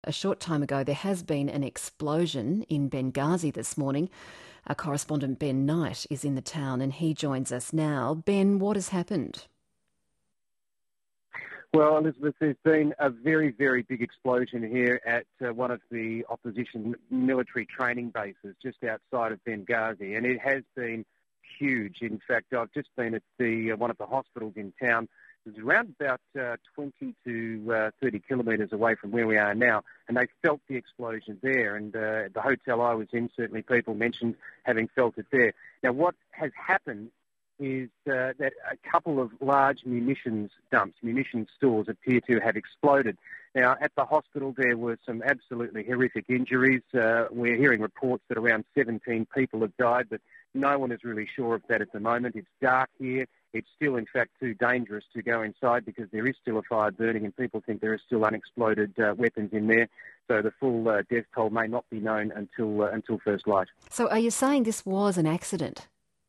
A short time ago, there has been an explosion in Benghazi this morning. Our correspondent Ben Knight is in the town and he joins us now. Ben, what has happened? Well, Elizabeth, there's been a very, very big explosion here at one of the opposition military training bases just outside of Benghazi, and it has been huge. In fact, I've just been at one of the hospitals in town. It's around about 20 to 30 kilometres away from where we are now, and they felt the explosion there. And the hotel I was in, certainly people mentioned having felt it there. Now, what has happened is that a couple of large munitions dumps, munitions stores, appear to have exploded. Now, at the hospital, there were some absolutely horrific injuries. We're hearing reports that around 17 people have died, but no one is really sure of that at the moment. It's dark here. It's still, in fact, too dangerous to go inside because there is still a fire burning and people think there are still unexploded weapons in there. So the full death toll may not be known until first light. So are you saying this was an accident?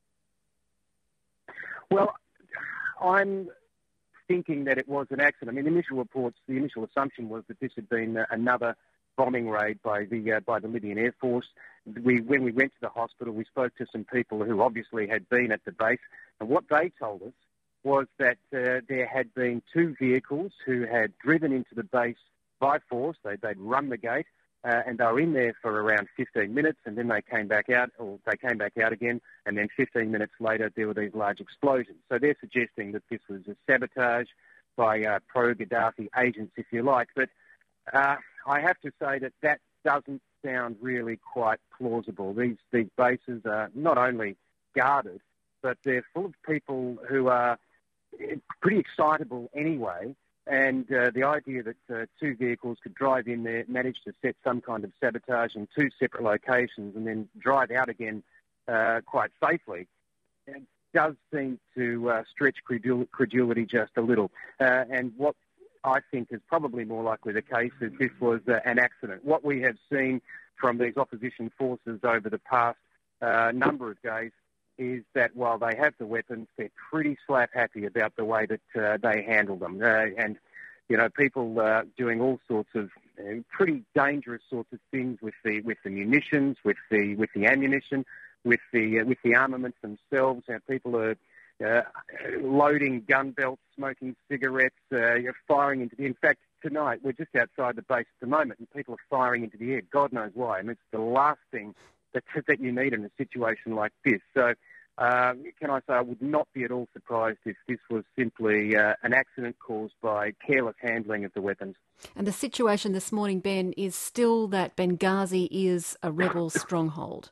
Well, I'm thinking that it was an accident. I mean, initial reports, the initial assumption was that this had been another bombing raid by the Libyan Air Force. When we went to the hospital, we spoke to some people who obviously had been at the base, and what they told us was that there had been two vehicles who had driven into the base by force. They'd run the gate, and they were in there for around 15 minutes, and then they came back out again, and then 15 minutes later there were these large explosions. So they're suggesting that this was a sabotage by pro-Gaddafi agents, if you like. But I have to say that doesn't sound really quite plausible. These bases are not only guarded, but they're full of people who are pretty excitable anyway. And the idea that two vehicles could drive in there, manage to set some kind of sabotage in two separate locations and then drive out again quite safely, it does seem to stretch credulity just a little. And what I think is probably more likely the case is this was an accident. What we have seen from these opposition forces over the past number of days is that while they have the weapons, they're pretty slap happy about the way that they handle them. And, you know, people doing all sorts of pretty dangerous sorts of things with the munitions, with the ammunition, with the armaments themselves. And people are loading gun belts, smoking cigarettes, firing into the... In fact, tonight, we're just outside the base at the moment, and people are firing into the air. God knows why. I mean, it's the last thing that you need in a situation like this. So, can I say I would not be at all surprised if this was simply an accident caused by careless handling of the weapons. And the situation this morning, Ben, is still that Benghazi is a rebel stronghold.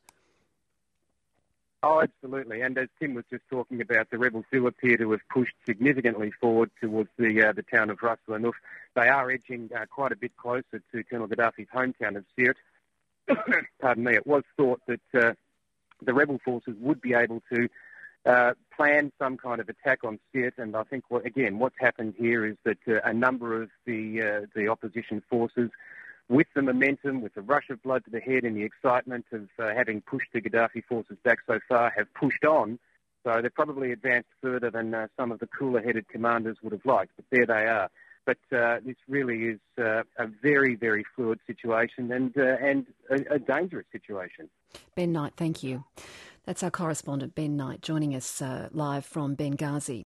Oh, absolutely. And as Tim was just talking about, the rebels do appear to have pushed significantly forward towards the town of Ras al-Anuff. They are edging quite a bit closer to Colonel Gaddafi's hometown of Sirte. Pardon me. It was thought that the rebel forces would be able to plan some kind of attack on Sirte, and I think, what's happened here is that a number of the opposition forces, with the momentum, with the rush of blood to the head and the excitement of having pushed the Gaddafi forces back so far, have pushed on. So they've probably advanced further than some of the cooler-headed commanders would have liked, but there they are. But this really is a very, very fluid situation and a dangerous situation. Ben Knight, thank you. That's our correspondent Ben Knight joining us live from Benghazi.